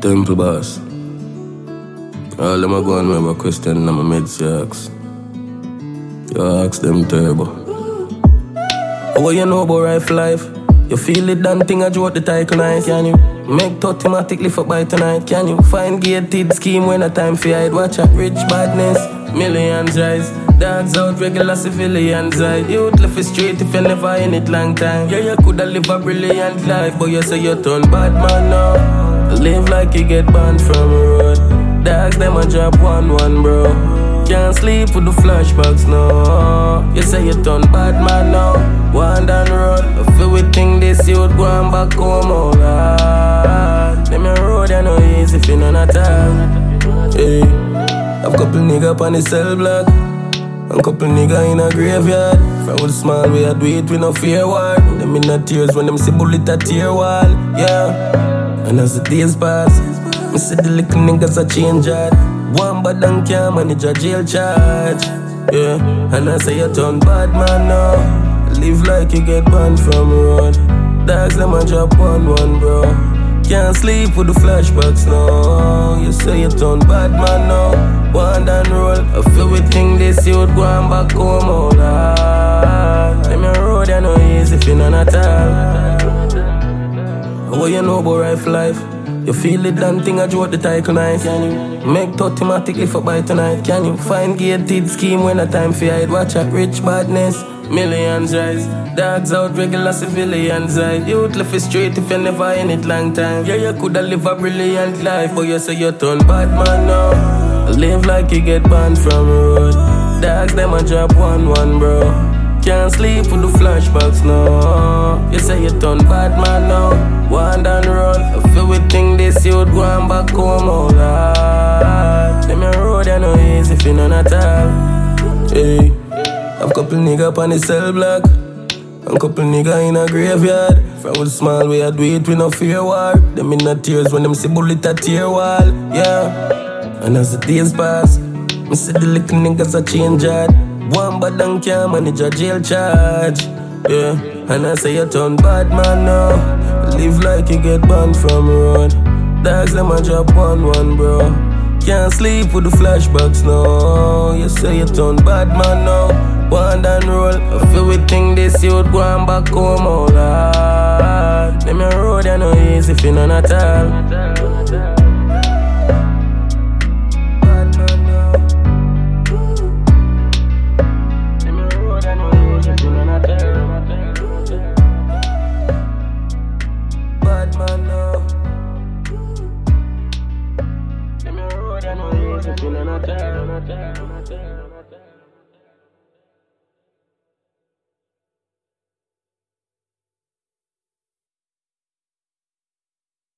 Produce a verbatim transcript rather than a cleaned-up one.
Temple boss. All them a go and have a question and I'm a meds ask. You ask them turbo. What you know about rifle life? You feel it done thing I draw the title nice. Can you make automatically for by tonight? Can you find gated scheme when a time for hide? Watch out rich badness, millions rise. Dogs out regular civilians side. Youth left it straight if you never in it long time. Yeah, you coulda live a brilliant life, but you say you turn bad man now. Live like you get banned from a road. Dogs them a drop one one bro. Can't sleep with the flashbacks no. You say you turn bad man now. One down the road. I feel we think this youth going back home all right. Them a road you know easy if you none at all. Hey, I've couple nigga on the cell block. And couple nigga in a graveyard. From with small we a do it with no fear war. Them in the tears when them see bullet a tear wall. Yeah. And as the days pass, I see the little niggas a change that. One bad and can't manage a jail charge. Yeah. And I say you turn bad man now. Live like you get banned from road. Dogs them a drop one one bro. Can't sleep with the flashbacks no. You say you turn bad man now. One down roll. I feel we think this youth going back home all right. Them a road you know easy if you none at all. What you know about rifle life? You feel it done thing I draw the title nice. Can you make automatically for by tonight? Can you find gated scheme when a time for hide? Watch out rich badness, millions rise. Dogs out regular civilians side. Youth left it straight if you never in it long time. Yeah, you coulda live a brilliant life, but you say you turn bad man now. Live like you get banned from road. Dogs them a drop one one bro. Can't sleep with the flashbacks no. You say you turn bad man now. One down the road. I feel we think this youth going back home all right. Them a road you know easy if you none at all. Hey, I've couple nigga on the cell block. And couple nigga in a graveyard. From with small we a do it with no fear war. Them in the tears when them see bullet a tear wall. Yeah. And as the days pass, I see the little niggas a change that. One bad and can't manage a jail charge. Yeah. And I say you turn bad man now. Live like you get banned from road. Dogs them a drop one one bro. Can't sleep with the flashbacks no. You say you turn bad man now. One down roll. I feel we think this youth going back home all right. Them a road you know easy if you none at all. Bad man now. Them a road you know easy if you none at all.